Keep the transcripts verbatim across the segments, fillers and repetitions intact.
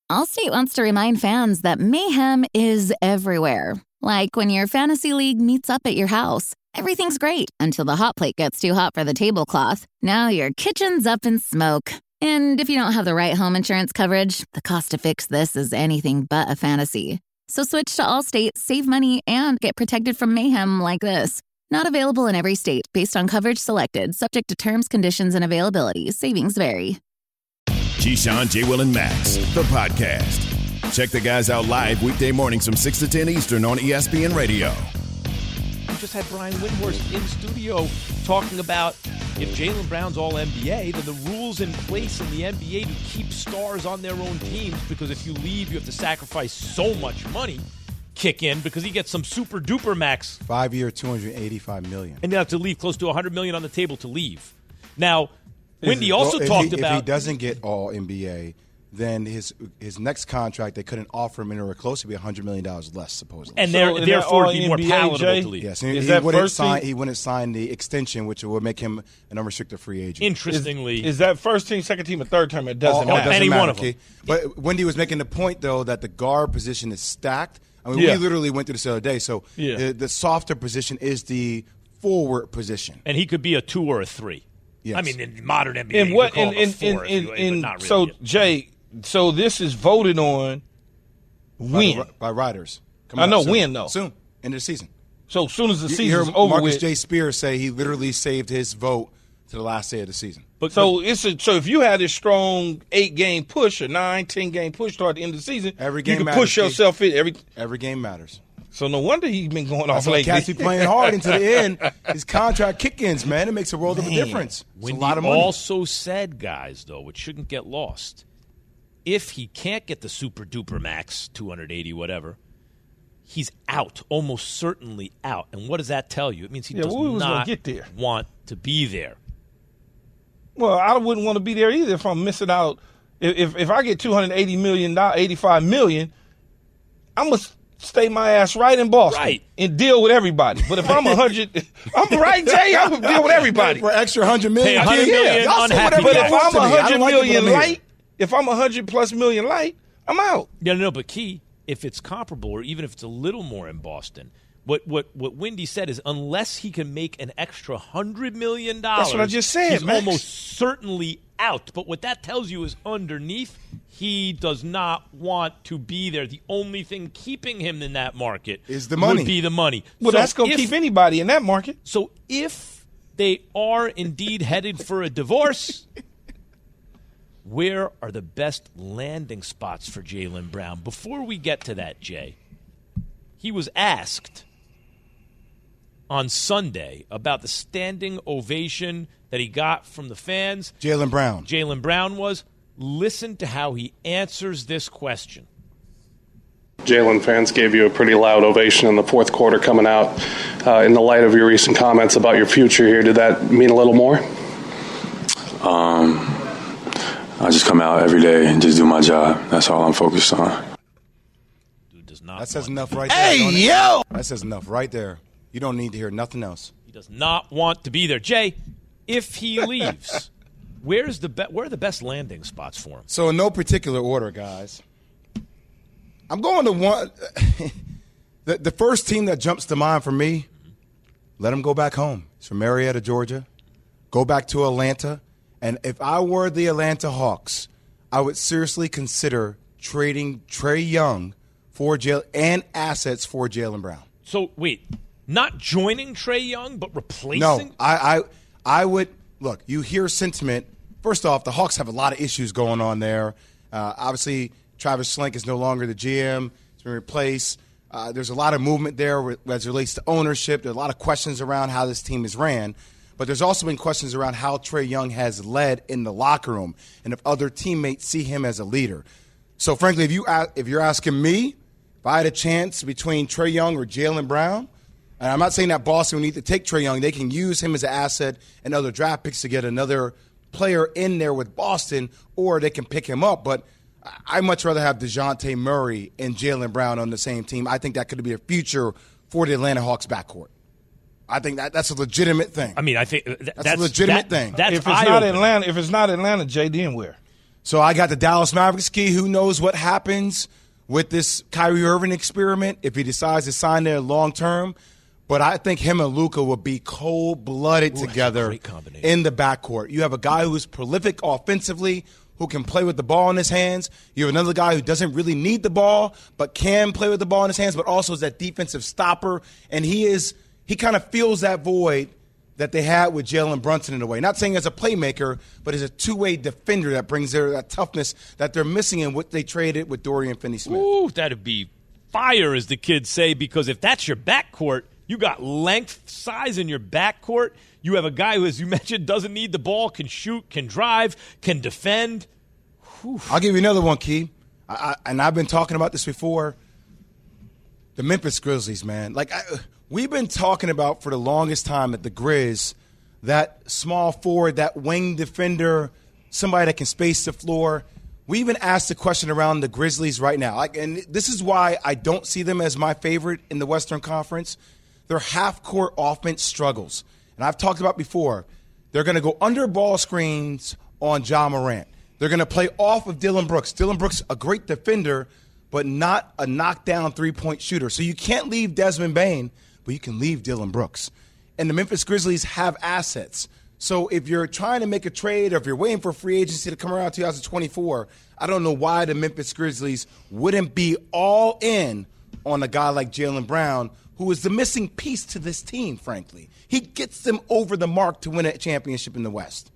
Allstate wants to remind fans that mayhem is everywhere. Like when your fantasy league meets up at your house. Everything's great until the hot plate gets too hot for the tablecloth. Now your kitchen's up in smoke. And if you don't have the right home insurance coverage, the cost to fix this is anything but a fantasy. So switch to Allstate, save money, and get protected from mayhem like this. Not available in every state based on coverage selected, subject to terms, conditions, and availability. Savings vary. Keyshawn, J. Will, and Max, the podcast. Check the guys out live weekday mornings from six to ten Eastern on E S P N Radio. We just had Brian Windhorst in studio talking about if Jaylen Brown's all N B A, then the rules in place in the N B A to keep stars on their own teams, because if you leave, you have to sacrifice so much money, kick in because he gets some super duper max. Five-year, two hundred eighty-five million dollars. And you have to leave close to one hundred million dollars on the table to leave. Now, Windy it, also well, talked he, about... If he doesn't get all N B A, then his his next contract, they couldn't offer him anywhere close to be one hundred million dollars less, supposedly. And so, therefore, it'd be more N B A, palatable Jay? to leave. Yes, and is he, that wouldn't first sign, team? he wouldn't sign the extension, which would make him an unrestricted free agent. Interestingly... Is, is that first team, second team, or third team? It doesn't all, matter. All doesn't Any matter, one of them. okay? But Wendy was making the point, though, that the guard position is stacked. I mean, Yeah. we literally went through this the other day. So Yeah. the, the softer position is the forward position. And he could be a two or a three. Yes. I mean, in modern N B A, And you what? could call And, him a and, four, and, if you- and, but not so, really. Jay, so this is voted on By, when? the, by riders. I know soon. when, though. Soon, end of the season. So as soon as the You season's hear over Marcus with. J. Spears say he literally saved his vote to the last day of the season. But, So it's a, so if you had a strong eight game push or nine, ten game push toward the end of the season, Every you game can matters, push Keith. yourself in every. Every game matters. So no wonder he's been going off That's why lately. Cats be playing hard into the end. His contract kick-ins, man, it makes a world of a Man. difference. It's Wendy a lot of money. also said, guys, though, which shouldn't get lost, if he can't get the super duper max, two hundred eighty, whatever, he's out, almost certainly out. And what does that tell you? It means he Yeah, does well, we was gonna not get there. want to be there. Well, I wouldn't want to be there either if I'm missing out. If if, if I get two hundred eighty million dollars, eighty-five million dollars, I'm gonna stay my ass right in Boston Right. and deal with everybody. But if I'm a hundred, I'm right, Jay. I'm gonna deal with everybody. For extra hundred million, Pay $100 yeah, million y'all say unhappy whatever guy. you But if want I'm to a me. I hundred don't like it, million but I'm here. light, if I'm a hundred plus million light, I'm out. Yeah, no, no, but Key, if it's comparable or even if it's a little more in Boston, what what what Wendy said is unless he can make an extra hundred million dollars, That's what I just said, he's Max. almost certainly out. But what that tells you is underneath, he does not want to be there. The only thing keeping him in that market Is the money. Would be the money. Well, So that's gonna if- keep anybody in that market. So if they are indeed headed for a divorce, where are the best landing spots for Jaylen Brown? Before we get to that, Jay, he was asked on Sunday about the standing ovation that he got from the fans. Jaylen Brown. Jaylen Brown was. Listen to how he answers this question. Jaylen fans gave you a pretty loud ovation in the fourth quarter coming out. Uh, in the light of your recent comments about your future here, did that mean a little more? Um, I just come out every day and just do my job. That's all I'm focused on. Dude does not That says want- enough right there. Hey, don't it? yo! That says enough right there. You don't need to hear nothing else. He does not want to be there. Jay, if he leaves, where's the be- where are the best landing spots for him? So in no particular order, guys, I'm going to one. the, the first team that jumps to mind for me, let him go back home. It's from Marietta, Georgia. Go back to Atlanta. And if I were the Atlanta Hawks, I would seriously consider trading Trae Young for Jay- and assets for Jaylen Brown. So wait, not joining Trae Young, but replacing? No, I, I, I would look. You hear sentiment. First off, the Hawks have a lot of issues going on there. Uh, obviously, Travis Slink is no longer the G M. He's been replaced. Uh, there's a lot of movement there as it relates to ownership. There are a lot of questions around how this team is ran. But there's also been questions around how Trae Young has led in the locker room and if other teammates see him as a leader. So, frankly, if, you, if you're asking me, if I had a chance between Trae Young or Jaylen Brown, and I'm not saying that Boston would need to take Trae Young. They can use him as an asset and other draft picks to get another player in there with Boston, or they can pick him up. But I'd much rather have DeJounte Murray and Jaylen Brown on the same team. I think that could be a future for the Atlanta Hawks backcourt. I think that that's a legitimate thing. I mean, I think th- that's, a legitimate that, thing. That's if it's not eye-opening. Atlanta, if it's not Atlanta, Jay, then where? So I got the Dallas Mavericks key. Who knows what happens with this Kyrie Irving experiment if he decides to sign there long term. But I think him and Luka will be cold-blooded Ooh, together in the backcourt. You have a guy who's prolific offensively, who can play with the ball in his hands. You have another guy who doesn't really need the ball, but can play with the ball in his hands, but also is that defensive stopper. And he is he kind of fills that void that they had with Jalen Brunson in a way. Not saying as a playmaker, but as a two-way defender that brings their that toughness that they're missing in what they traded with Dorian Finney-Smith. Ooh, that'd be fire, as the kids say, because if that's your backcourt, you got length, size in your backcourt. You have a guy who, as you mentioned, doesn't need the ball, can shoot, can drive, can defend. Whew. I'll give you another one, Key. I, I, and I've been talking about this before. The Memphis Grizzlies, man. Like, I, we've been talking about for the longest time that the Grizz, that small forward, that wing defender, somebody that can space the floor. We even asked the question around the Grizzlies right now. Like, and this is why I don't see them as my favorite in the Western Conference. Their half-court offense struggles. And I've talked about before, they're going to go under ball screens on Ja Morant. They're going to play off of Dillon Brooks. Dillon Brooks, a great defender, but not a knockdown three-point shooter. So you can't leave Desmond Bane, but you can leave Dillon Brooks. And the Memphis Grizzlies have assets. So if you're trying to make a trade or if you're waiting for free agency to come around two thousand twenty-four, I don't know why the Memphis Grizzlies wouldn't be all in on a guy like Jaylen Brown, who is the missing piece to this team, frankly. He gets them over the mark to win a championship in the West.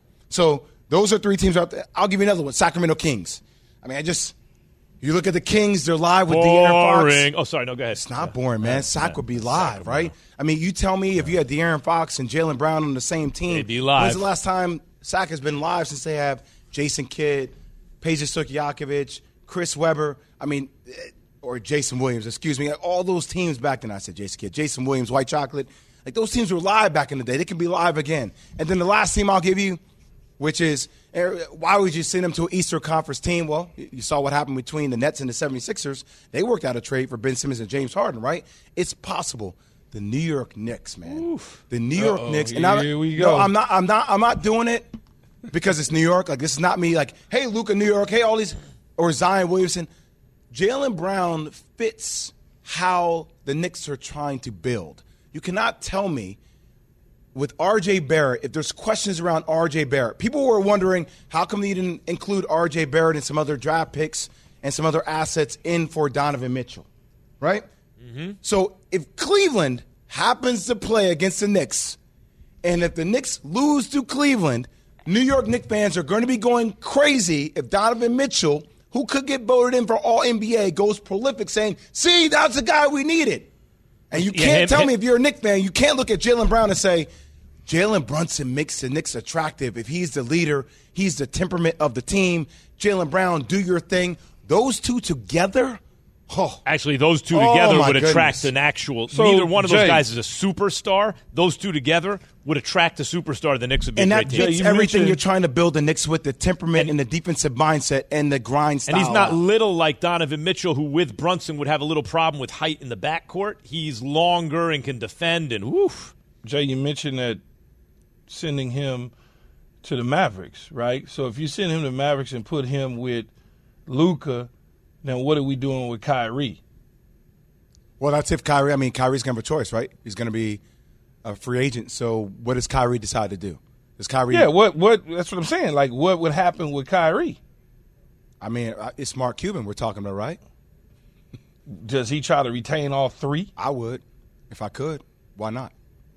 So those are three teams out there. I'll give you another one, Sacramento Kings. I mean, I just – you look at the Kings, they're live with De'Aaron Fox. Boring. Oh, sorry, no, go ahead. It's not boring, man. Sac yeah. would be live, right? I mean, you tell me if you had De'Aaron Fox and Jaylen Brown on the same team. They'd be live. When's the last time Sac has been live since they have Jason Kidd, Peja Stojakovic, Chris Webber? I mean – or Jason Williams, excuse me, all those teams back then, I said Jason Kidd, Jason Williams, White Chocolate, like those teams were live back in the day. They can be live again. And then the last team I'll give you, which is, why would you send them to an Eastern Conference team? Well, you saw what happened between the Nets and the seventy-sixers. They worked out a trade for Ben Simmons and James Harden, right? It's possible. The New York Knicks, man. Oof. The New York Uh-oh, Knicks. And here I, we go. No, I'm not, I'm not, I'm not doing it because it's New York. Like, this is not me like, hey, Luka, New York, hey, all these, or Zion Williamson. Jaylen Brown fits how the Knicks are trying to build. You cannot tell me with R J Barrett, if there's questions around R J Barrett, people were wondering how come they didn't include R J Barrett and some other draft picks and some other assets in for Donovan Mitchell, right? Mm-hmm. So if Cleveland happens to play against the Knicks, and if the Knicks lose to Cleveland, New York Knicks fans are going to be going crazy if Donovan Mitchell, who could get voted in for All N B A, goes prolific saying, see, that's the guy we needed. And you can't yeah, tell him, me if you're a Knicks fan, you can't look at Jaylen Brown and say, Jalen Brunson makes the Knicks attractive. If he's the leader, he's the temperament of the team. Jaylen Brown, do your thing. Those two together, oh. Actually, those two oh, together would goodness. attract an actual So, neither one of those Jay, guys is a superstar. Those two together would attract a superstar. The Knicks would be and a that great team. fits you everything mentioned- you're trying to build the Knicks with, the temperament And- and, the defensive mindset and the grind style. And he's not little like Donovan Mitchell, who with Brunson would have a little problem with height in the backcourt. He's longer and can defend, and woof. Jay, you mentioned that sending him to the Mavericks, right? So if you send him to the Mavericks and put him with Luka, then what are we doing with Kyrie? Well, that's if Kyrie, I mean, Kyrie's going to have a choice, right? He's going to be a free agent. So what does Kyrie decide to do? Does Kyrie? Yeah, what, what, that's what I'm saying. Like, what would happen with Kyrie? I mean, it's Mark Cuban we're talking about, right? Does he try to retain all three? I would, if I could. Why not?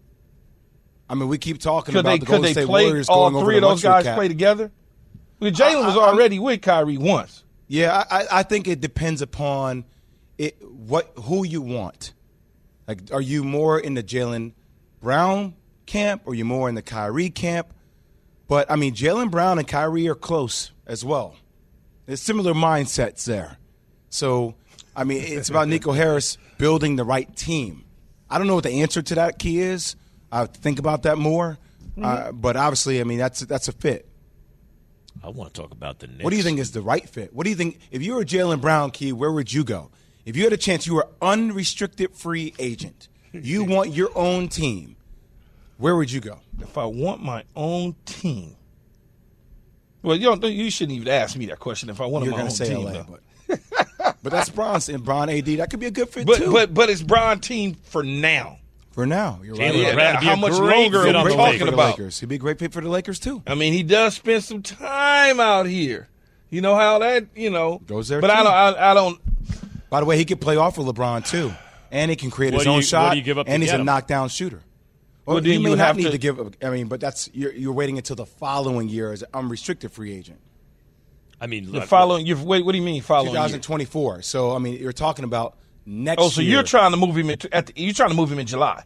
I mean, we keep talking Could about they, the could Golden they State play Warriors all going over three the of those luxury guys cap. play together? Well, Jalen was I- I- already with Kyrie once. Yeah, I, I think it depends upon it what who you want. Like, are you more in the Jaylen Brown camp or are you more in the Kyrie camp? But, I mean, Jaylen Brown and Kyrie are close as well. There's similar mindsets there. So, I mean, it's about Nico Harris building the right team. I don't know what the answer to that key is. I have to think about that more. Mm-hmm. Uh, but obviously, I mean, that's that's a fit. I want to talk about the Knicks. What do you think is the right fit? What do you think? If you were Jaylen Brown, Key, where would you go? If you had a chance, you were unrestricted free agent. You want your own team. Where would you go? If I want my own team, Well, you don't. You shouldn't even ask me that question if I wanted You're my going own to say team. L A, though. but, but that's Bron's and Bron A D. That could be a good fit, But too. but but it's Bron team for now. For now. You're right. Jaylen Yeah, Brown would be how a much great longer fit are on we the talking for the about? Lakers. He'd be a great fit for the Lakers, too. I mean, he does spend some time out here. You know how that, you know. Goes there, But too. I don't, I, I don't. By the way, he could play off with LeBron, too. And he can create What his do own you- shot. what do you give up to and he's get a him? knockdown shooter. Well, Well, then you you may would not have need to- to give – I mean, but that's you're, you're waiting until the following year as an unrestricted free agent. I mean, The look, following, you wait, what do you mean following? year? twenty twenty-four. So, I mean, you're talking about next Oh, so year. you're trying to move him in, at the, you're trying to move him in July.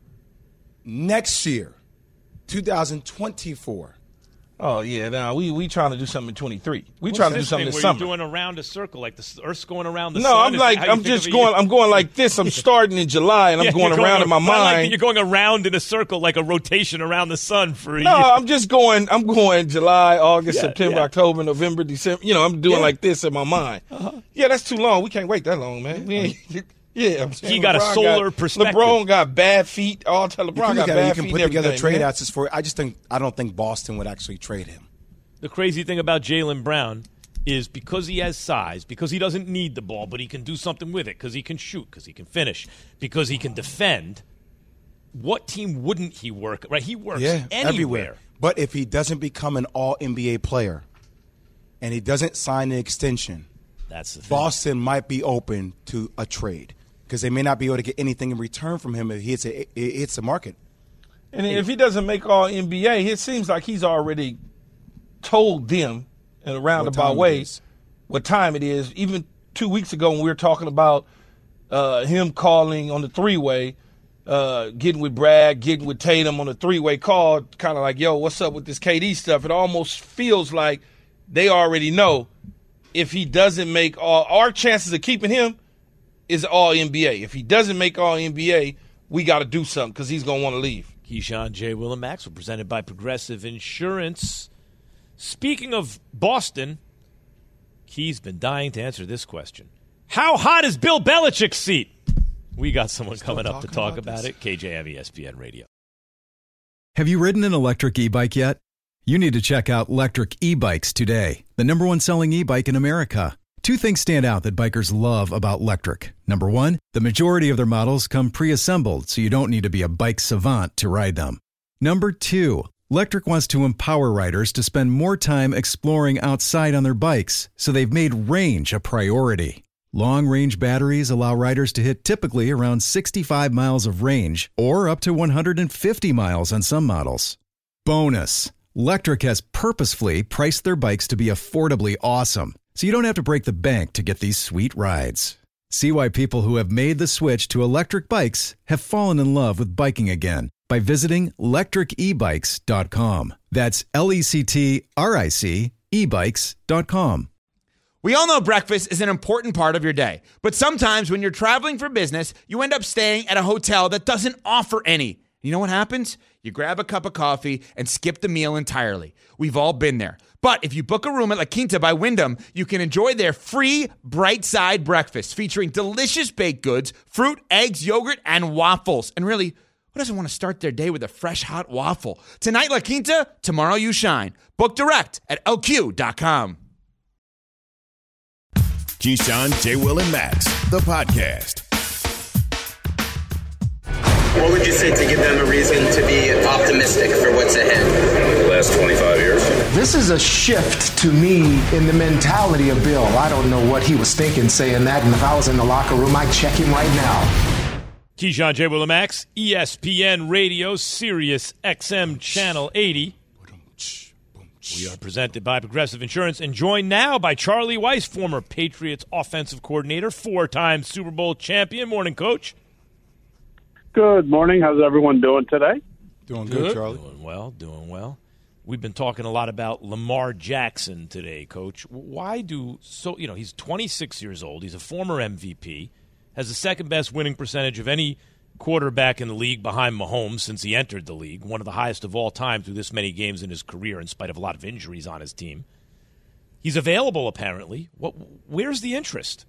Next year, twenty twenty-four. Oh yeah, now we we trying to do something in twenty-three. We what's trying to do this something thing this where summer. you're doing around a circle, like the s- Earth's going around the no, sun? I'm Is like that how you I'm think just of a going. year? I'm going like this. I'm starting in July and I'm Yeah, going you're around in my I like that mind. you're going around in a circle like a rotation around the sun for a no, year. I'm just going. I'm going July, August, Yeah, September, yeah. October, November, December. You know, I'm doing Yeah. like this in my mind. Uh-huh. Yeah, that's too long. We can't wait that long, man. We ain't, yeah, I'm saying He got a LeBron solar got, perspective. LeBron got bad feet. All tell You LeBron can, got look at it, bad you can feet. put and together everything, trade man. assets for I just think I don't think Boston would actually trade him. The crazy thing about Jaylen Brown is because he has size, because he doesn't need the ball, but he can do something with it, because he can shoot, because he can finish, because he can defend. What team wouldn't he work? Right, he works Yeah, anywhere. everywhere. But if he doesn't become an all N B A player and he doesn't sign an extension, That's the thing. Boston might be open to a trade because they may not be able to get anything in return from him if he hits a, it hits the market. And if he doesn't make all N B A, it seems like he's already told them in a roundabout time it way is. what time it is. Even two weeks ago when we were talking about uh, him calling on the three-way, uh, getting with Brad, getting with Tatum on the three-way call, kind of like, yo, what's up with this K D stuff? It almost feels like they already know if he doesn't make all – our chances of keeping him is all N B A. If he doesn't make all N B A, we got to do something because he's going to want to leave. Keyshawn, J. Will, and Maxwell, presented by Progressive Insurance. Speaking of Boston, Key's been dying to answer this question. How hot is Bill Belichick's seat? We got someone coming up to talking talk about about this? it. K J M, E S P N Radio. Have you ridden an electric e-bike yet? You need to check out Lectric E-Bikes today, the number one selling e-bike in America. Two things stand out that bikers love about Lectric. Number one, the majority of their models come pre-assembled, so you don't need to be a bike savant to ride them. Number two, Lectric wants to empower riders to spend more time exploring outside on their bikes, so they've made range a priority. Long-range batteries allow riders to hit typically around sixty-five miles of range, or up to one hundred fifty miles on some models. Bonus, Lectric has purposefully priced their bikes to be affordably awesome, so you don't have to break the bank to get these sweet rides. See why people who have made the switch to electric bikes have fallen in love with biking again by visiting lectric e bikes dot com. That's L E C T R I C e bikes dot com. We all know breakfast is an important part of your day, but sometimes when you're traveling for business, you end up staying at a hotel that doesn't offer any. You know what happens? You grab a cup of coffee and skip the meal entirely. We've all been there. But if you book a room at La Quinta by Wyndham, you can enjoy their free Bright Side breakfast featuring delicious baked goods, fruit, eggs, yogurt, and waffles. And really, who doesn't want to start their day with a fresh, hot waffle? Tonight, La Quinta, tomorrow you shine. Book direct at L Q dot com. Keyshawn, J. Will, and Max, the podcast. What would you say to give them a reason to be optimistic for what's ahead? The last twenty-five years. This is a shift to me in the mentality of Bill. I don't know what he was thinking saying that, and if I was in the locker room, I'd check him right now. Keyshawn, J. Will, and Max, E S P N Radio, Sirius X M Channel eighty. We are presented by Progressive Insurance and joined now by Charlie Weiss, former Patriots offensive coordinator, four-time Super Bowl champion. Morning, Coach. Good morning. How's everyone doing today? Doing good, Good. Charlie. Doing well, doing well. We've been talking a lot about Lamar Jackson today, Coach. Why do so? You know, he's twenty-six years old. He's a former M V P, has the second best winning percentage of any quarterback in the league behind Mahomes since he entered the league, one of the highest of all time through this many games in his career, in spite of a lot of injuries on his team. He's available, apparently. What? Where's the interest?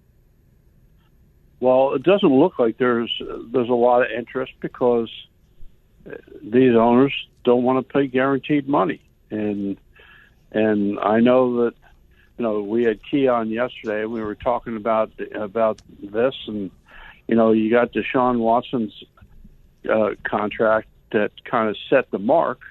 Well, it doesn't look like there's there's a lot of interest because these owners don't want to pay guaranteed money, and And I know that, you know, we had Key on yesterday. We were talking about about this, and, you know, you got Deshaun Watson's uh, contract that kind of set the mark,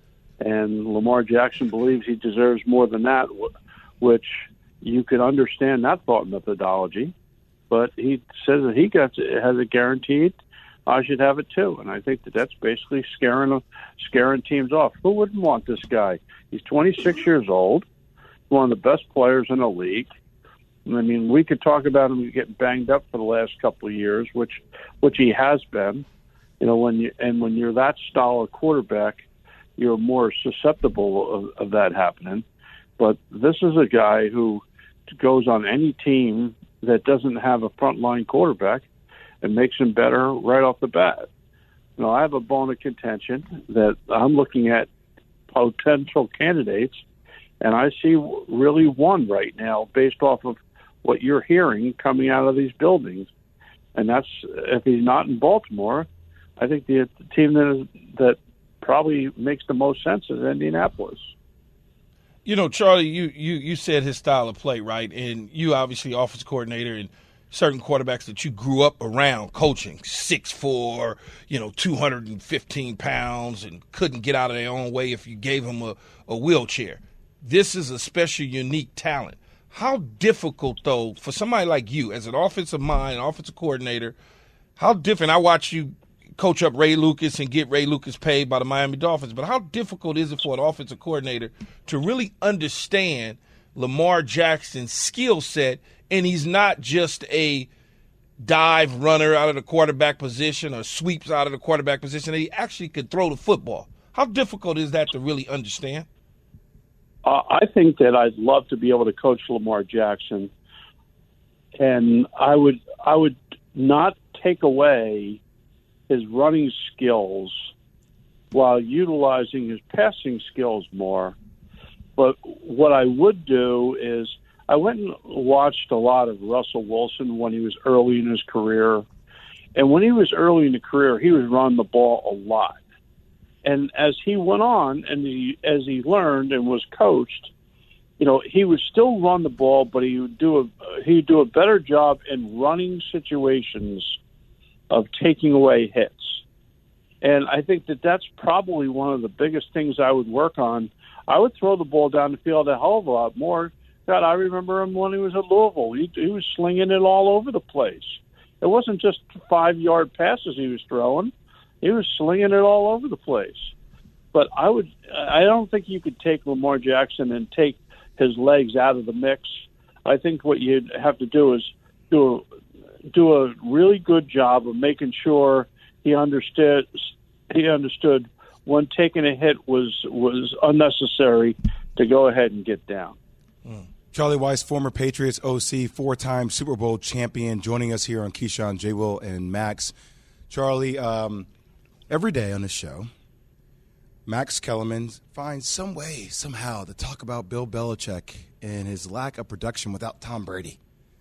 and Lamar Jackson believes he deserves more than that, which you could understand that thought methodology. But he says that he gets it, has it guaranteed. I should have it too, and I think that that's basically scaring scaring teams off. Who wouldn't want this guy? He's twenty-six years old, one of the best players in the league. I mean, we could talk about him getting banged up for the last couple of years, which which he has been. You know, when you and when you're that style of quarterback, you're more susceptible of, of that happening. But this is a guy who goes on any team that doesn't have a frontline quarterback and makes him better right off the bat. You know, I have a bone of contention that I'm looking at potential candidates, and I see really one right now based off of what you're hearing coming out of these buildings. And that's, if he's not in Baltimore, I think the, the team that is, that probably makes the most sense is Indianapolis. You know, Charlie, you, you, you said his style of play, right? And you obviously offensive coordinator and certain quarterbacks that you grew up around coaching, six foot four, you know, two hundred fifteen pounds, and couldn't get out of their own way if you gave them a, a wheelchair. This is a special, unique talent. How difficult, though, for somebody like you as an offensive mind, offensive coordinator, how different? I watch you coach up Ray Lucas and get Ray Lucas paid by the Miami Dolphins, but how difficult is it for an offensive coordinator to really understand Lamar Jackson's skill set, and he's not just a dive runner out of the quarterback position or sweeps out of the quarterback position, that he actually could throw the football? How difficult is that to really understand? Uh, I think that I'd love to be able to coach Lamar Jackson, and I would I would not take away his running skills while utilizing his passing skills more. But what I would do is I went and watched a lot of Russell Wilson when he was early in his career. And when he was early in the career, he was running the ball a lot. And as he went on and he, as he learned and was coached, you know, he would still run the ball, but he would do a he'd do a better job in running situations of taking away hits. And I think that that's probably one of the biggest things I would work on. I would throw the ball down the field a hell of a lot more. God, I remember him when he was at Louisville. He, he was slinging it all over the place. It wasn't just five-yard passes he was throwing. He was slinging it all over the place. But I would, I don't think you could take Lamar Jackson and take his legs out of the mix. I think what you'd have to do is do a, do a really good job of making sure he understood he understood when taking a hit was was unnecessary to go ahead and get down. Mm. Charlie Weis, former Patriots O C, four-time Super Bowl champion, joining us here on Keyshawn, J. Will, and Max. Charlie, um, every day on the show, Max Kellerman finds some way, somehow, to talk about Bill Belichick and his lack of production without Tom Brady.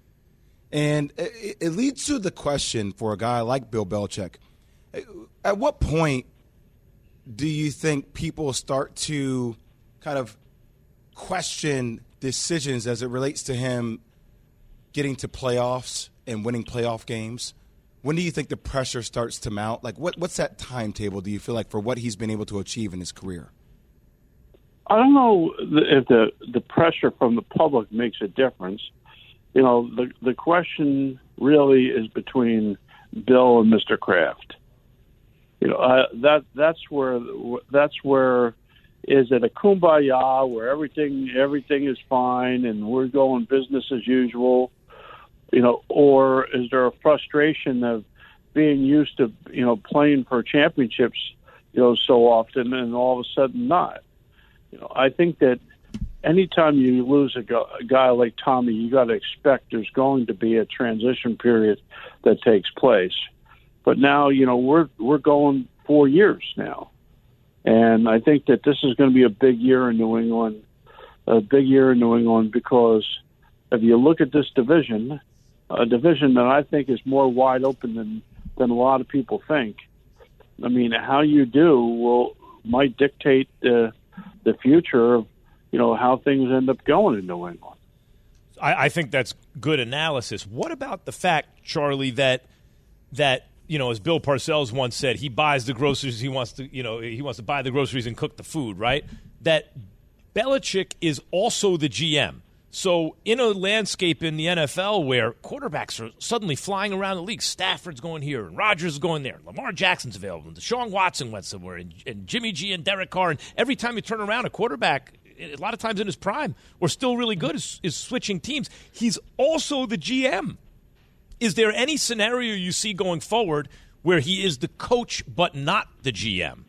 And it, it leads to the question for a guy like Bill Belichick, at what point do you think people start to kind of question decisions as it relates to him getting to playoffs and winning playoff games? When do you think the pressure starts to mount? Like, what, what's that timetable, do you feel like, for what he's been able to achieve in his career? I don't know if the, the pressure from the public makes a difference. You know, the the question really is between Bill and Mister Kraft. You know, uh, that that's where that's where is it a kumbaya where everything everything is fine and we're going business as usual, you know, or is there a frustration of being used to, you know, playing for championships, you know, so often and all of a sudden not. You know, I think that anytime you lose a, go- a guy like Tommy, you got to expect there's going to be a transition period that takes place. But now, you know, we're we're going four years now, and I think that this is going to be a big year in New England, a big year in New England because if you look at this division, a division that I think is more wide open than than a lot of people think. I mean, how you do will might dictate the the future of you know, how things end up going in New England. I, I think that's good analysis. What about the fact, Charlie, that that you know, as Bill Parcells once said, he buys the groceries he wants to, you know, he wants to buy the groceries and cook the food, right? That Belichick is also the G M. So in a landscape in the N F L where quarterbacks are suddenly flying around the league, Stafford's going here and Rodgers is going there, Lamar Jackson's available, and Deshaun Watson went somewhere, and, and Jimmy G and Derek Carr, and every time you turn around, a quarterback, a lot of times in his prime, or still really good, is, is switching teams. He's also the G M. Is there any scenario you see going forward where he is the coach but not the G M?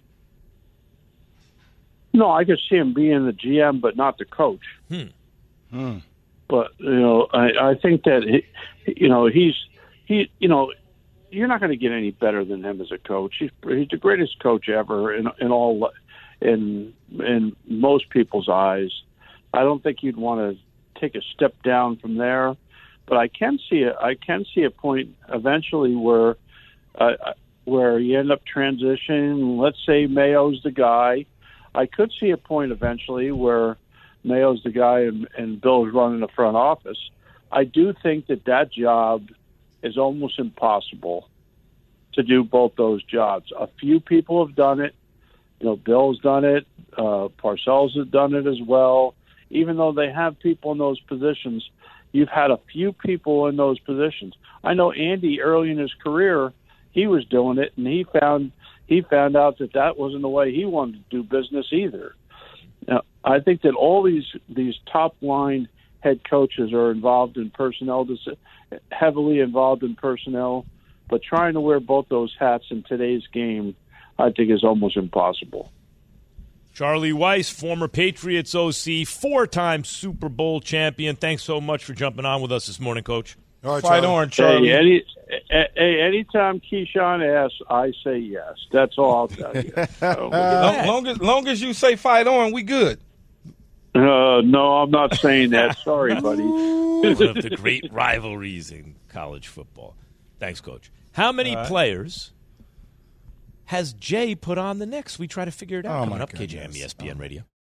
No, I could see him being the G M but not the coach. Hmm. Hmm. But you know, I, I think that he, you know he's he you know you're not going to get any better than him as a coach. He's he's the greatest coach ever in in all in in most people's eyes. I don't think you'd want to take a step down from there, but I can see a, I can see a point eventually where uh, where you end up transitioning. Let's say Mayo's the guy. I could see a point eventually where Mayo's the guy and, and Bill's running the front office. I do think that that job is almost impossible to do both those jobs. A few people have done it. You know, Bill's done it. Uh, Parcells has done it as well. Even though they have people in those positions, you've had a few people in those positions. I know Andy early in his career, he was doing it, and he found he found out that that wasn't the way he wanted to do business either. Now, I think that all these these top line head coaches are involved in personnel, heavily involved in personnel, but trying to wear both those hats in today's game, I think, is almost impossible. Charlie Weiss, former Patriots O C, four-time Super Bowl champion. Thanks so much for jumping on with us this morning, Coach. All right, Fight on, Charlie. Hey, any, hey, anytime Keyshawn asks, I say yes. That's all I'll tell you. So, long, long, as, long as you say fight on, we good. Uh, no, I'm not saying that. Sorry, buddy. One of the great rivalries in college football. Thanks, Coach. How many right. players has Jay put on the Knicks? We try to figure it out. Oh, Coming my up, K J M, goodness. E S P N Oh. Radio.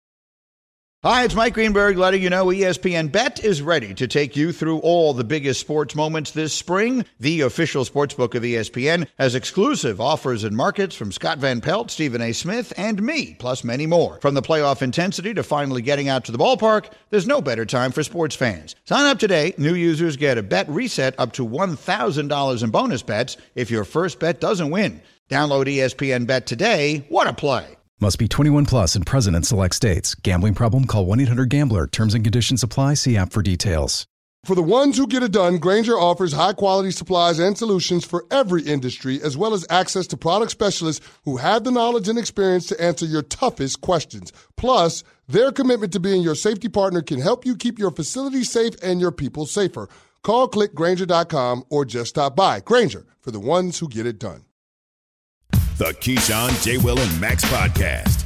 Hi, it's Mike Greenberg letting you know E S P N Bet is ready to take you through all the biggest sports moments this spring. The official sportsbook of E S P N has exclusive offers and markets from Scott Van Pelt, Stephen A. Smith, and me, plus many more. From the playoff intensity to finally getting out to the ballpark, there's no better time for sports fans. Sign up today. New users get a bet reset up to one thousand dollars in bonus bets if your first bet doesn't win. Download E S P N Bet today. What a play. Must be twenty-one plus and present in select states. Gambling problem? Call one eight hundred gambler. Terms and conditions apply. See app for details. For the ones who get it done, Grainger offers high-quality supplies and solutions for every industry, as well as access to product specialists who have the knowledge and experience to answer your toughest questions. Plus, their commitment to being your safety partner can help you keep your facility safe and your people safer. Call, click Grainger dot com, or just stop by. Grainger, for the ones who get it done. The Keyshawn, J. Will, and Max Podcast.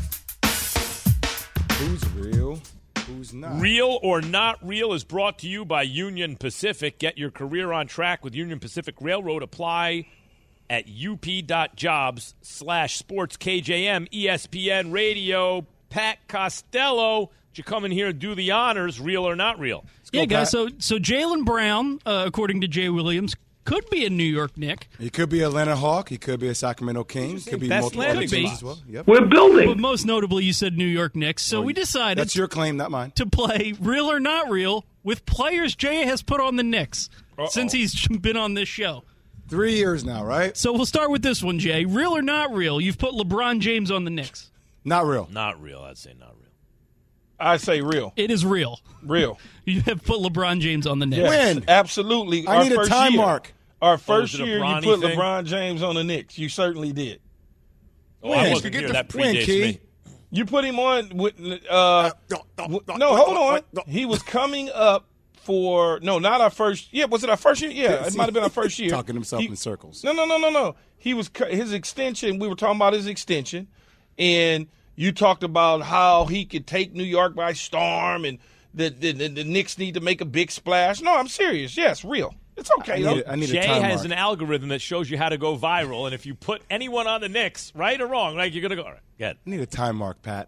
Who's real? Who's not? Real or Not Real is brought to you by Union Pacific. Get your career on track with Union Pacific Railroad. Apply at up.jobs slash sports K J M, E S P N Radio. Pat Costello, did you come in here and do the honors, real or not real? Yeah, go, guys, Pat. so so Jaylen Brown, uh, according to Jay Williams, could be a New York Knick. He could be a Atlanta Hawk. He could be a Sacramento King. He could be Best multiple landing other teams spot. as well. Yep. We're building. But most notably, you said New York Knicks. So Oh, we decided That's your claim, not mine. to play Real or Not Real with players Jay has put on the Knicks Uh-oh. since he's been on this show. Three years now, right? So we'll start with this one, Jay. Real or Not Real? You've put LeBron James on the Knicks. Not real. Not real. I'd say not real. I say real. It is real. Real. You have put LeBron James on the Knicks. Yes, When? absolutely. I Our need a first time year. mark. Our Oh, first is it a year, you Bronny put thing? LeBron James on the Knicks. You certainly did. Oh, When? I wasn't Get here. the- That when, predates Key? me. You put him on with uh, w- no, hold on. He was coming up for no, not our first. Yeah, was it our first year? Yeah, it might have been our first year. Talking himself He- in circles. No, no, no, no, no. He was cu- his extension. We were talking about his extension, and you talked about how he could take New York by storm, and the the, the, the Knicks need to make a big splash. No, I'm serious. Yes, real. It's okay. I though. need, a- I need Jay a time has mark. an algorithm that shows you how to go viral, and if you put anyone on the Knicks, right or wrong, like you're gonna go. All right, good. I need a time mark, Pat.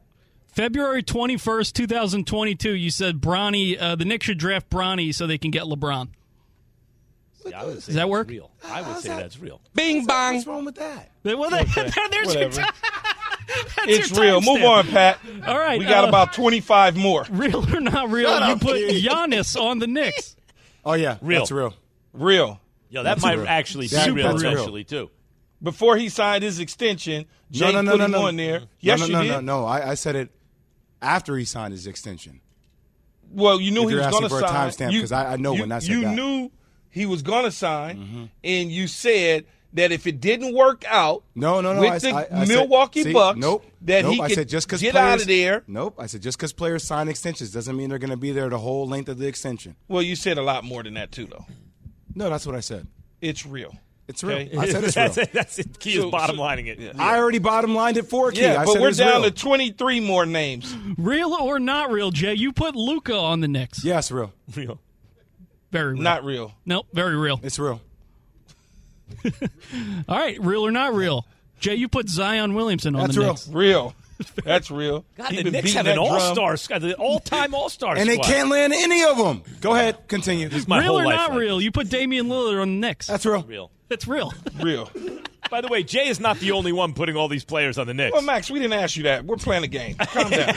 February twenty-first, twenty twenty-two, you said Bronny, uh, the Knicks should draft Bronny so they can get LeBron. Yeah, I would say Does that work? Real. I would say that? that's real. Bing bong. What's wrong with that? Well, okay. There's your time. It's real. Move on, Pat. All right. We got uh, about twenty-five more. Real or not real? Shut you up, put kid. Giannis on the Knicks. Oh, yeah. Real. That's real. Real. Yo, that That's might real. actually be That- real that's real. eventually, too. Before he signed his extension, Jay no, no, no, put no, him no. on there. No, Yes, no, you no, did. no, no. I, I said it after he signed his extension. Well, you knew If he you're was going asking to for a sign. timestamp, You- 'cause I- I know you, when I said You that. knew he was going to sign, and you said that if it didn't work out No, no, no. with I, the I, I Milwaukee said, see, Bucks, nope, that nope. he I could said just 'cause get players, out of there. Nope. I said just because players sign extensions doesn't mean they're going to be there the whole length of the extension. Well, you said a lot more than that, too, though. No, that's what I said. It's real. It's real. Okay? I said it's real. that's it. That's it. Key So- is bottom so- lining it. Yeah. I already bottom lined it for Key. Yeah, I but said we're it's down real. to twenty-three more names. Real or not real, Jay? You put Luka on the Knicks. Yes, real. Real. Very real. Not real. Nope, very real. It's real. All right, real or not real? Jay, you put Zion Williamson on That's the real. Knicks. Real. That's real. God, He the been Knicks beating have that an drum. all-star squad, the all-time all-star And they squad. can't land any of them. Go ahead. Continue. My Real whole or life not like real? this. You put Damian Lillard on the Knicks. That's real. Real. That's real. Real. By the way, Jay is not the only one putting all these players on the Knicks. Well, Max, we didn't ask you that. We're playing a game. Calm down.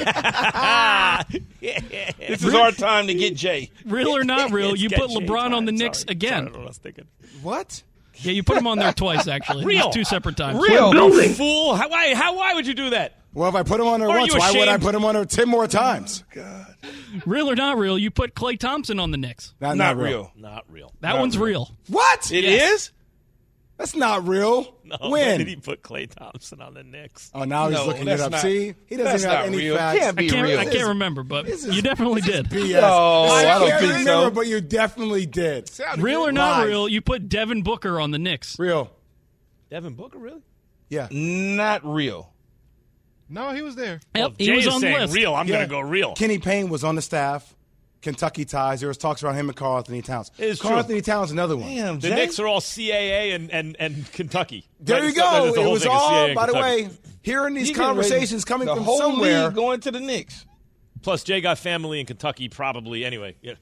This is our time to get Jay. Real or not real? You Get put Jay LeBron time. on the Sorry. Knicks again. Sorry, I was thinking. What? Yeah, you put him on there twice, actually. Real. Just two separate times. Real. You fool. How, why, how, why would you do that? Well, if I put him on there Are once, you why would I ashamed? put him on there ten more times? Real or not real? You put Klay Thompson on the Knicks. Not, Not real. Not real. That Not one's real. real. What? It Yes. is? That's not real. No, when? when did he put Klay Thompson on the Knicks? Oh, now he's No, looking that's it up. not- See, he doesn't that's even have not any real. facts. Can't I be can't, real. I can't remember, but This is- you definitely did. B S. No, I don't can't think remember, so. but you definitely did. Real or not Lies. real? You put Devin Booker on the Knicks. Real. Devin Booker, really? Yeah. Not real. No, he was there. Well, Yep, if he Jay was is on the saying list. real, I'm Yeah. going to go real. Kenny Payne was on the staff. Kentucky ties. There was talks around him and Karl Anthony Towns. It is Karl true. Anthony Towns, another one. Damn, The Jay. Knicks are all C A A and, and, and Kentucky. There Right? you So go. there's the It whole was thing of C A A all, and by the Kentucky. way, hearing these You getting ready- conversations coming the from whole somewhere. league going to the Knicks. Plus, Jay got family in Kentucky, probably. Anyway, yeah.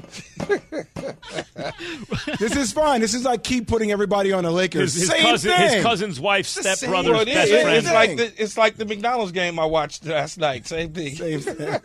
This is fine. This is like keep putting everybody on the Lakers. His, his, Same cousin, thing. his cousin's wife's the same stepbrother's Well, it best is. friend. It's like the it's like the McDonald's game I watched last night. Same thing. Same thing.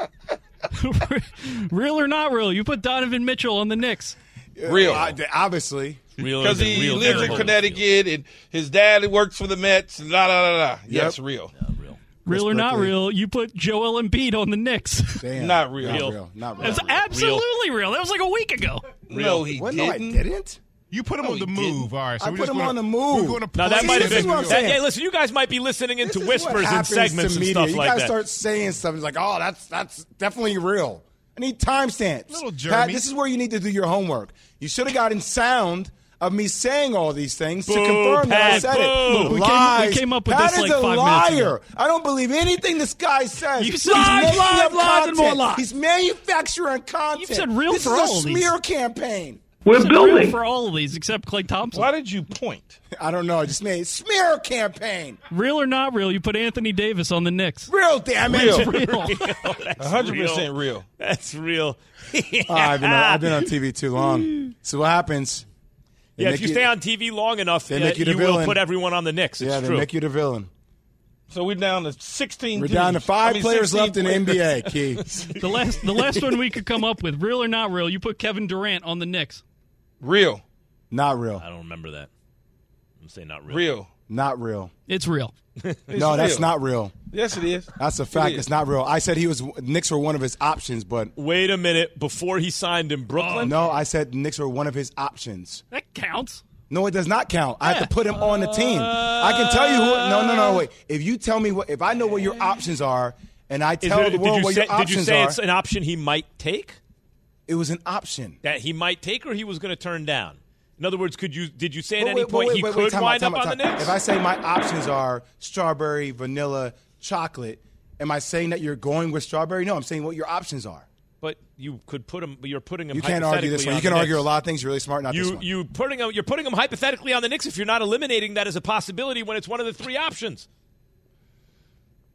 Real or not real? You put Donovan Mitchell on the Knicks. Real. Uh, obviously. Real Because is he real lives in variable. Connecticut and his dad works for the Mets. And la la la la. Yes, real. Real or not Berkeley. real? You put Joel Embiid on the Knicks. Damn. Not real. Not real. Not real. That's absolutely real. That was like a week ago. No, he Well, no, I didn't. didn't. You put him No, on the he move. didn't. All right, so I we're put just him gonna, on the move. We're gonna Now, that play might have this is been. what I'm that- saying. hey, listen, you guys might be listening into This is what whispers and happens segments to and media. stuff you like gotta that. start saying stuff. It's like, oh, that's that's definitely real. I need timestamps. Little Pat, Jeremy. this is where you need to do your homework. You should have gotten sound of me saying all these things to Boo, confirm that I Pat, said boo. it. Look, we came- we Lies. came up with Pat this is like a five liar. minutes ago. I don't believe anything this guy says. You said He's lies, making lies, up lies, and more content. lies. He's manufacturing content. You've said real this for is all a of these. smear campaign. We're building for all of these except Klay Thompson. Why did you point? I don't know. I just made smear campaign. Real or not real? You put Anthony Davis on the Knicks. Real, damn it. Real. Real. That's one hundred percent real. real. That's real. Oh, I've, been on, I've been on T V too long. So what happens? They Yeah, make if you stay on T V long enough, they uh, make you you, the will villain. put everyone on the Knicks. It's Yeah, they true. make you the villain. So we're down to sixteen. We're teams. down to five I mean, players sixteen left in the N B A, players. Key. The last, the last one we could come up with, real or not real? You put Kevin Durant on the Knicks. Real. Not real. I don't remember that. I'm saying not real. Real. Not real. It's real. It's No, that's real. not real. Yes, it is. That's a fact. is. It's not real. I said he was Knicks were one of his options, but Wait a minute. Before he signed in Brooklyn? no, I said Knicks were one of his options. That counts. No, it does not count. I Yeah. have to put him on the team. I can tell you who. No, no, no. Wait. If you tell me what, if I know what your options are, and I Is tell it- the did, world you what say, your did options you say are, it's an option he might take? it was an option. That he might take or he was going to turn down? In other words, could you did you say at But any wait, point wait, he wait, wait, could time out, wind time up out, on the time out. Knicks? If I say my options are strawberry, vanilla, chocolate, am I saying that you're going with strawberry? No, I'm saying what your options are. But you could put him. But you're putting him. You can't argue this hypothetically one. You on can the argue a Knicks. lot of things. You're really smart, not this You one. you putting him, you're putting him hypothetically on the Knicks if you're not eliminating that as a possibility when it's one of the three options.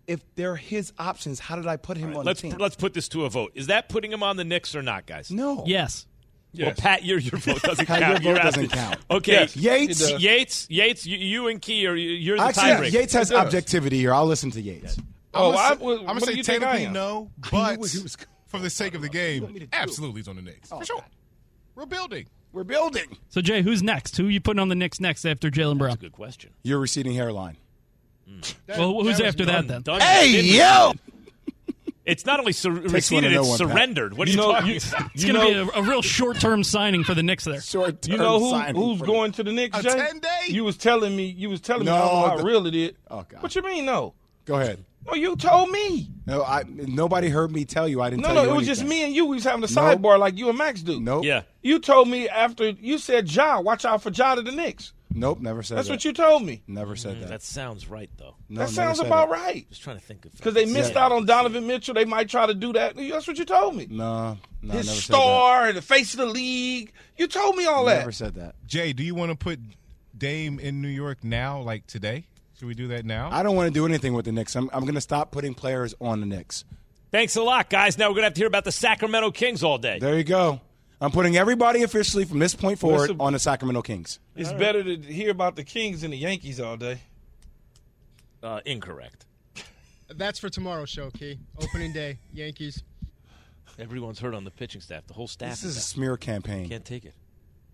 if they're his options, how did I put him All right, on let's the team? let's put this to a vote. Is that putting him on the Knicks or not, guys? No. Yes. Well, Yes. Pat, your your vote doesn't Pat, count. your vote You're doesn't asking- count. Okay, Yes, Yates- it does. Yates, Yates, you, you and Key are you're the Actually, tiebreaker. Yates has It does. objectivity here. I'll listen to Yates. Oh, I'm I, gonna say, what, I'm what gonna do say you think I technically am? no, I but knew what he was- for the sake of the me to game, do? absolutely he's on the Knicks. Oh, For sure. God. We're building. We're building. So, Jay, who's next? Who are you putting on the Knicks next after Jaylen Brown? That's a good question. Your receding hairline. That- Well, who's that was after done. that then? Done. Hey, It's yo! It's not only sur- one to receded, know it's one, Pat. surrendered. What are You you, know, talking you- about? It's You going to know- be a, a real short-term signing for the Knicks there. Short You know who, signing who's for going to the Knicks, A Jay? ten-day? You was telling me. You was telling No, me I don't know how the- real it is. Oh, God. What you mean, no? the- Go ahead. No, you told me. No, I. Nobody heard me tell you. I didn't No, tell no, you it was just anything. me and you. We was having a Nope. sidebar like you and Max do. Nope. Yeah. You told me after you said Ja, watch out for Ja to the Knicks. Nope. Never said That's that. what you told me. Never said that. That sounds right, though. No, that never sounds said about that. right. Just trying to think of Because they missed Yeah. out on Donovan Mitchell. They might try to do that. That's what you told me. No, no, His never said star and the face of the league. You told me all that. that. Never said that. Jay, do you want to put Dame in New York now, like today? Should we do that now? I don't want to do anything with the Knicks. I'm, I'm going to stop putting players on the Knicks. Thanks a lot, guys. Now we're going to have to hear about the Sacramento Kings all day. There you go. I'm putting everybody officially from this point forward Listen- on the Sacramento Kings. It's better to hear about the Kings than the Yankees all day. Uh, incorrect. That's for tomorrow's show, Key. Opening day, Yankees. Everyone's hurt on the pitching staff. The whole staff This is a out. smear campaign. Can't take it.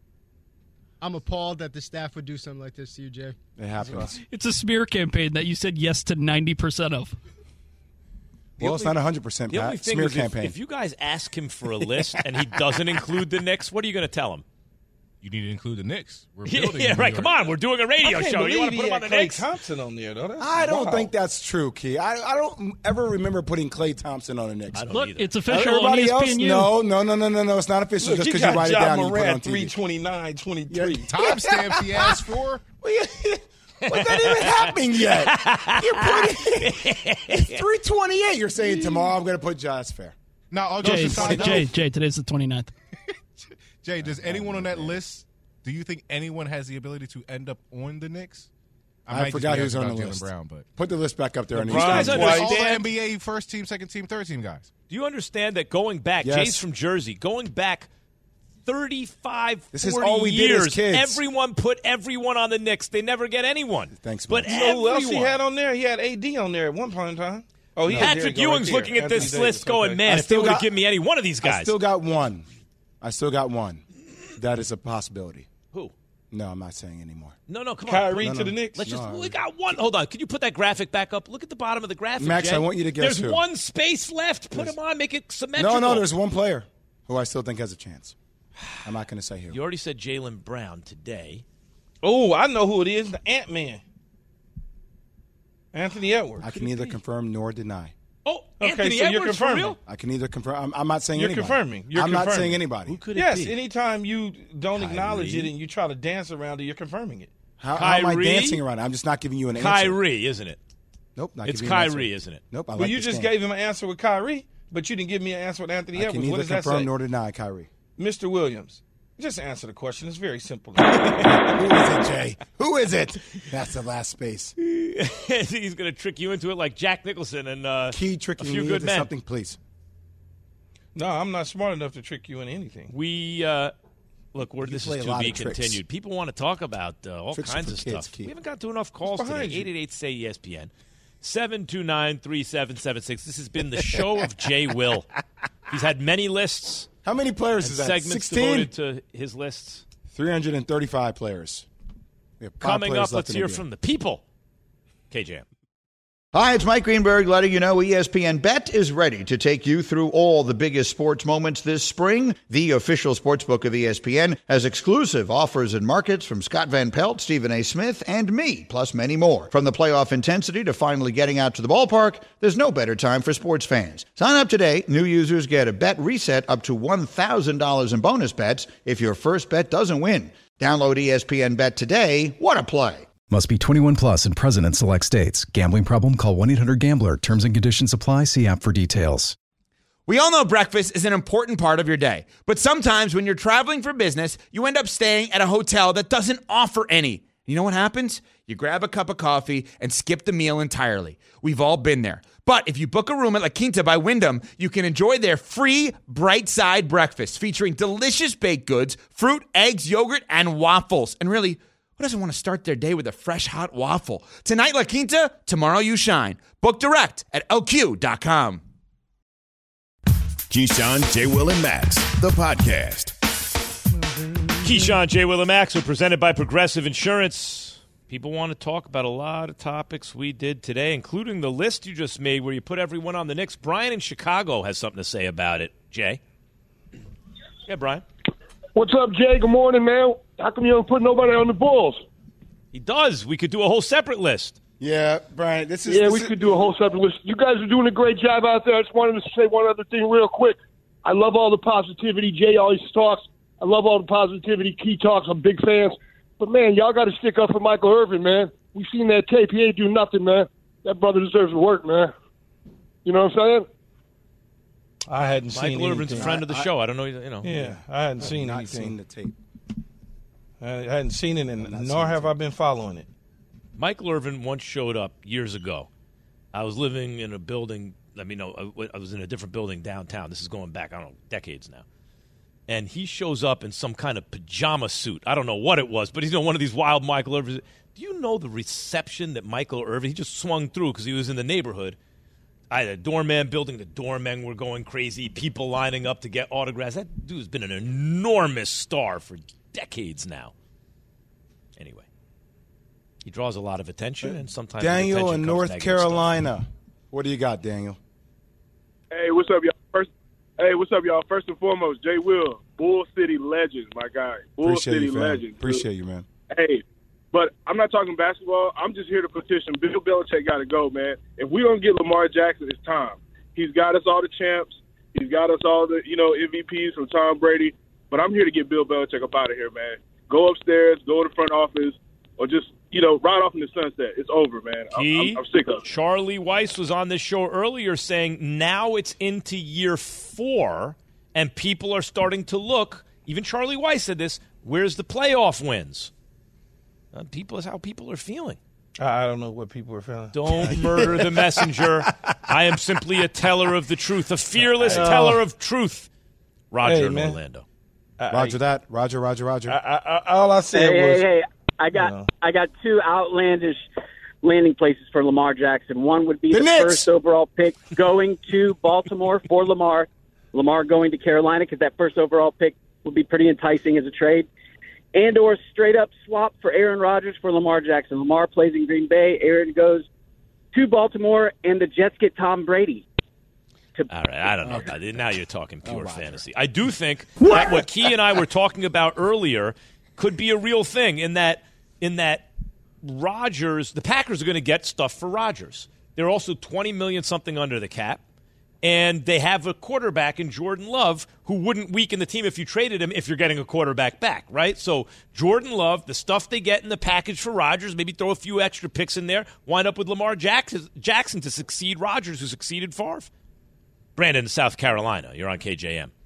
I'm appalled that the staff would do something like this to you, Jay. It happens. It's a smear campaign that you said yes to ninety percent of. Well, it's not one hundred percent, The only Pat. thing Smear is if, campaign. if you guys ask him for a list and he doesn't include the Knicks, what are you going to tell him? You need to include the Knicks. We're Yeah, building. yeah, in New right. York. Come on, we're doing a radio I can't show. You want to believe put he him on had the Klay Knicks? Thompson on there, though. That's, I don't wow. think that's true, Key. I, I don't ever remember putting Klay Thompson on the Knicks. I don't Look, either. it's official on Everybody E S else? P N U. No, no, no, no, no, no. It's not official Look, just you because you got write it Ja down and you put it on Morant, T V. three twenty-nine, twenty-three. Timestamps he asked for. What's not even happening yet? You're putting it's three twenty-eight. You're saying tomorrow I'm going to put Ja. That's fair. Now, all Jay, jokes aside, Jay, Jay, today's the twenty-ninth. Jay, does anyone on that list? Do you think anyone has the ability to end up on the Knicks? I, might just forgot be who's asking on the about Jaylen list. Brown, but Put the list back up there. on the LeBron guys East twice. Coast. all understand- N B A first team, second team, third team guys. Do you understand that going back, Yes. Jay's from Jersey, going back thirty-five, This is forty all we did years, as kids. everyone put everyone on the Knicks. They never get anyone. Thanks, But man. You know who else he everyone. had on there? He had A D on there at one point in time. Oh, he had Patrick there you go, right Ewing's there. looking at Anthony this Davis, list going, okay. man, I if they still would have got- given me any one of these I guys. still got one. I still got one. That is a possibility. Who? No, I'm not saying anymore. No, no, come Kyrie on. to the Knicks. Let's just, No. we got one. Hold on. Can you put that graphic back up? Look at the bottom of the graphic, Max, Jay. I want you to guess There's who. one space left. Put him on. Make it symmetrical. No, no, there's one player who I still think has a chance. I'm not going to say who. You already said Jaylen Brown today. Oh, I know who it is. The Ant-Man. Anthony Edwards. I can neither confirm nor deny. Oh, Okay, Anthony so you're Edwards for confirming. real? I can either confirm. I'm, I'm not saying You're anybody. confirming. You're I'm not confirming. saying anybody. Who could Yes, it be? anytime you don't acknowledge Kyrie? it and you try to dance around it, you're confirming it. How, how am I Kyrie? dancing around it? I'm just not giving you an answer. Kyrie, isn't it? Nope, not It's giving you an answer. Kyrie, isn't it? Nope. I Well, like you this just game. gave him an answer with Kyrie, but you didn't give me an answer with Anthony I Edwards. can What neither does that confirm say? nor deny Kyrie. Mister Williams, just answer the question. It's very simple. Who is it, Jay? Who is it? That's the last space. He's going to trick you into it like Jack Nicholson and uh, Key a tricking few me good into men. something, please. No, I'm not smart enough to trick you in anything. We uh, look. We're, You this play is a to lot be of tricks. continued. People want to talk about uh, all Tricks are kinds for of kids, stuff. Keith. We haven't got to enough calls today. behind you? eight eight eight say E S P N. seven two nine, three seven seven six. This has been the show of Jay Will. He's had many lists. How many players and is that? segments sixteen? devoted to his lists. three hundred thirty-five players. We have five Coming players up, left let's in the hear game. from the people. K J M. Hi, it's Mike Greenberg letting you know E S P N Bet is ready to take you through all the biggest sports moments this spring. The official sportsbook of E S P N has exclusive offers and markets from Scott Van Pelt, Stephen A. Smith, and me, plus many more. From the playoff intensity to finally getting out to the ballpark, there's no better time for sports fans. Sign up today. New users get a bet reset up to one thousand dollars in bonus bets if your first bet doesn't win. Download E S P N Bet today. What a play. Must be twenty-one plus and present in select states. Gambling problem? Call one eight hundred gambler. Terms and conditions apply. See app for details. We all know breakfast is an important part of your day, but sometimes when you're traveling for business, you end up staying at a hotel that doesn't offer any. You know what happens? You grab a cup of coffee and skip the meal entirely. We've all been there. But if you book a room at La Quinta by Wyndham, you can enjoy their free Bright Side breakfast featuring delicious baked goods, fruit, eggs, yogurt, and waffles. And really, who doesn't want to start their day with a fresh, hot waffle? Tonight, La Quinta, tomorrow you shine. Book direct at L Q dot com. Keyshawn, J. Will, and Max, the podcast. Keyshawn, J. Will, and Max are presented by Progressive Insurance. People want to talk about a lot of topics we did today, including the list you just made where you put everyone on the Knicks. Brian in Chicago has something to say about it. Jay? Yeah, Brian? What's up, Jay? Good morning, man. How come you don't put nobody on the Bulls? He does. We could do a whole separate list. Yeah, Brian, this is... Yeah, this we is, could do a whole separate list. You guys are doing a great job out there. I just wanted to say one other thing real quick. I love all the positivity. Jay always talks. I love all the positivity. Key talks. I'm big fans. But, man, y'all got to stick up for Michael Irvin, man. We seen that tape. He ain't do nothing, man. That brother deserves to work, man. You know what I'm saying? I hadn't Michael seen anything. Irvin's a friend of the I, show. I don't know, you know. Yeah, I hadn't seen not anything. seen the tape. I hadn't seen it, and nor have I been following it. Michael Irvin once showed up years ago. I was living in a building. I mean, no, I was in a different building downtown. This is going back, I don't know, decades now. And he shows up in some kind of pajama suit. I don't know what it was, but he's you know, one of these wild Michael Irvin. Do you know the reception that Michael Irvin, he just swung through because he was in the neighborhood. I had a doorman building. The doormen were going crazy. People lining up to get autographs. That dude's been an enormous star for decades now. Anyway, he draws a lot of attention, and sometimes Daniel in North negative Carolina. stuff. What do you got, Daniel? Hey, what's up, y'all? First, hey, what's up, y'all? First and foremost, Jay Will, Bull City legend, my guy. Bull Appreciate City you, fam. legend. Appreciate you, man. Hey, but I'm not talking basketball. I'm just here to petition. Bill Belichick got to go, man. If we don't get Lamar Jackson, it's time. He's got us all the champs. He's got us all the, you know, M V Ps from Tom Brady. But I'm here to get Bill Belichick up out of here, man. Go upstairs, go to the front office, or just, you know, ride off in the sunset. It's over, man. I'm, He, I'm, I'm sick of it. Charlie Weiss was on this show earlier saying now it's into year four, and people are starting to look. Even Charlie Weiss said this. Where's the playoff wins? Uh, people is how people are feeling. I don't know what people are feeling. Don't murder the messenger. I am simply a teller of the truth, a fearless Uh, teller of truth. Roger hey, in man. Orlando. I, Roger that. Roger, Roger, Roger. I, I, I, all I said Hey, was, hey, hey! I got you know. I got two outlandish landing places for Lamar Jackson. One would be The the, Knicks. first overall pick going to Baltimore for Lamar. Lamar going to Carolina because that first overall pick would be pretty enticing as a trade. And or straight up swap for Aaron Rodgers for Lamar Jackson. Lamar plays in Green Bay. Aaron goes to Baltimore, and the Jets get Tom Brady. All right, I don't know. Okay. Now you're talking pure oh, fantasy. I do think that what Key and I were talking about earlier could be a real thing in that in that Rodgers, the Packers are going to get stuff for Rodgers. They're also twenty million dollars something under the cap, and they have a quarterback in Jordan Love who wouldn't weaken the team if you traded him if you're getting a quarterback back, right? So Jordan Love, the stuff they get in the package for Rodgers, maybe throw a few extra picks in there, wind up with Lamar Jackson, Jackson to succeed Rodgers, who succeeded Favre. Brandon in South Carolina, you're on K J M.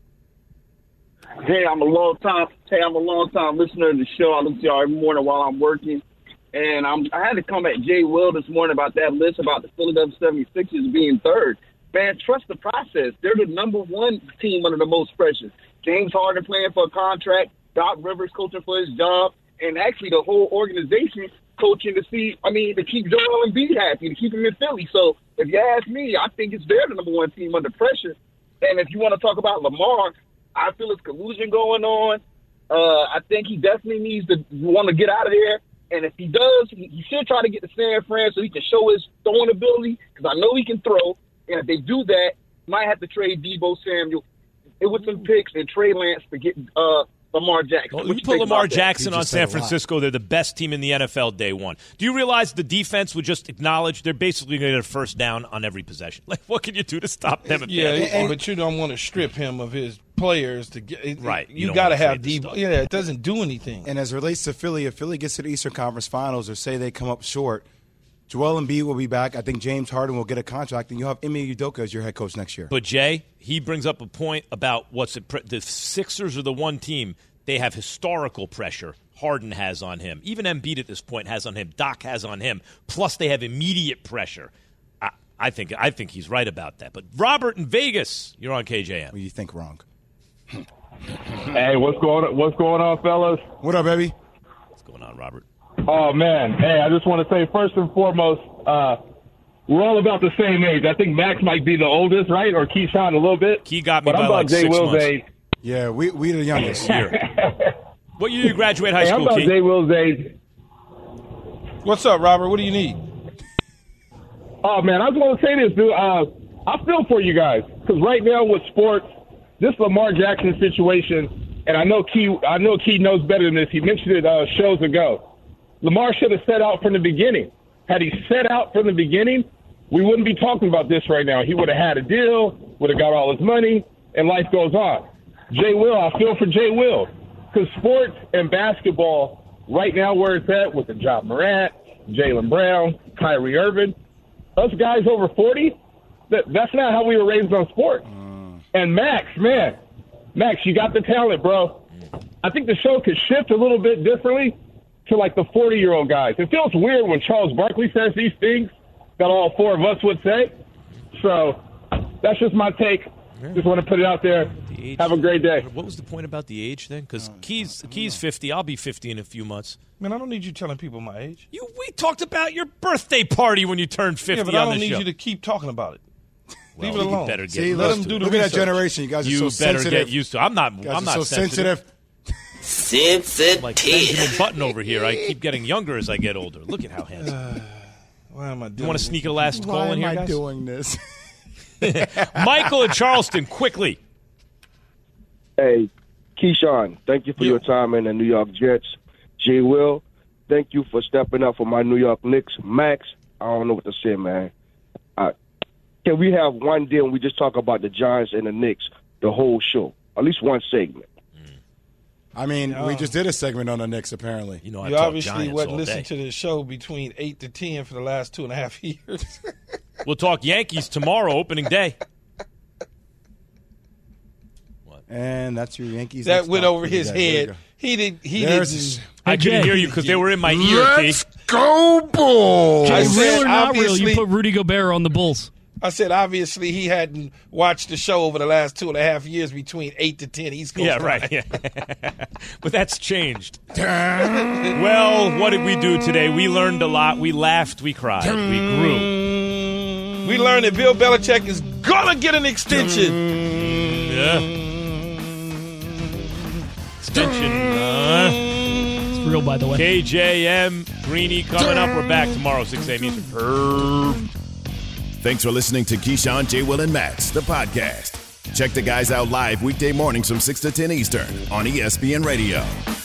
Hey, I'm a long time. Hey, I'm a long time listener to the show. I listen to y'all every morning while I'm working, and I'm. I had to come at Jay Will this morning about that list about the Philadelphia seventy-sixers being third. Man, trust the process. They're the number one team under the most pressure. James Harden playing for a contract, Doc Rivers coaching for his job, and actually the whole organization coaching to see. I mean, to keep Joel Embiid happy, to keep him in Philly. So if you ask me, I think it's they're the number one team under pressure. And if you want to talk about Lamar, I feel it's collusion going on. Uh, I think he definitely needs to want to get out of there. And if he does, he, he should try to get to San Fran so he can show his throwing ability, because I know he can throw. And if they do that, might have to trade Deebo Samuel with some picks and Trey Lance to get uh, Lamar Jackson. Well, What you you put think Lamar about that? Jackson on San Francisco, they're the best team in the N F L day one. Do you realize the defense would just acknowledge they're basically going to get a first down on every possession? Like, what can you do to stop them? Yeah, and, but you don't want to strip him of his players to get right. You, you got to wanna have trade the Deebo. Yeah, it doesn't do anything. And as it relates to Philly, if Philly gets to the Eastern Conference Finals or say they come up short, Joel Embiid will be back. I think James Harden will get a contract, and you'll have Ime Udoka as your head coach next year. But, Jay, he brings up a point about what's it, the Sixers are the one team they have historical pressure Harden has on him. Even Embiid at this point has on him. Doc has on him. Plus, they have immediate pressure. I, I think I think he's right about that. But Robert in Vegas, you're on K J M. Well, you think wrong. Hey, what's going on? What's going on, fellas? What up, baby? What's going on, Robert? Oh man, hey, I just want to say first and foremost, uh, we're all about the same age. I think Max might be the oldest, right, or Keyshawn a little bit. Key got me but by I'm about like Jay six Will's months. age. Yeah, we we the youngest here. What year did you graduate high Hey, I'm school, about Key? Jay Will's age. What's up, Robert? What do you need? Oh man, I was going to say this, dude. Uh, I feel for you guys because right now with sports, this Lamar Jackson situation, and I know Key, I know Key knows better than this. He mentioned it uh, shows ago. Lamar should have set out from the beginning. Had he set out from the beginning, we wouldn't be talking about this right now. He would have had a deal, would have got all his money, and life goes on. Jay Will, I feel for Jay Will because sports and basketball right now where it's at with the Ja Morant, Jaylen Brown, Kyrie Irving, us guys over forty, that, that's not how we were raised on sports. Mm. And Max, man, Max, you got the talent, bro. I think the show could shift a little bit differently to like the forty-year-old guys. It feels weird when Charles Barkley says these things that all four of us would say. So that's just my take. Just want to put it out there. The age, Have a great day. What was the point about the age thing? Because Key's Key's fifty. I'll be fifty in a few months. Man, I don't need you telling people my age. You, we talked about your birthday party when you turned fifty. Yeah, but I on don't the need show. you to keep talking about it. Well, Leave it you alone. better get See, Let used them to do it. the Look at that research. generation. You guys are You so better sensitive. get used to it. I'm not. You guys I'm are not so sensitive. sensitive. I'm like Benjamin Button over here. I keep getting younger as I get older. Look at how handsome. Why am I doing You want to this? sneak a last call Why in am here, I guys? doing this? Michael in Charleston, quickly. Hey, Keyshawn, thank you for your time in the New York Jets. Jay Will, thank you for stepping up for my New York Knicks. Max, I don't know what to say, man. Uh, can we have one day when we just talk about the Giants and the Knicks, the whole show? At least one segment. I mean, we just did a segment on the Knicks, apparently. You know, You obviously wasn't listening to the show between eight to ten for the last two and a half years. We'll talk Yankees tomorrow, opening day. And that's your Yankees. That Knicks went talk over for you his guys. There you head. go. He did. He There's- didn't. I couldn't hear you because they were in my ear, Let's Key. go, Bulls! I Real said, or not real, you obviously- put Rudy Gobert on the Bulls. I said, obviously, he hadn't watched the show over the last two and a half years between eight to ten East Coast Yeah, time. right. Yeah. But that's changed. Well, what did we do today? We learned a lot. We laughed. We cried. We grew. We learned that Bill Belichick is going to get an extension. Yeah. Extension. Uh, It's real, by the way. K J M, Greeny coming up. We're back tomorrow, six a.m. Eastern. Thanks for listening to Keyshawn, J. Will, and Max, the podcast. Check the guys out live weekday mornings from six to ten Eastern on E S P N Radio.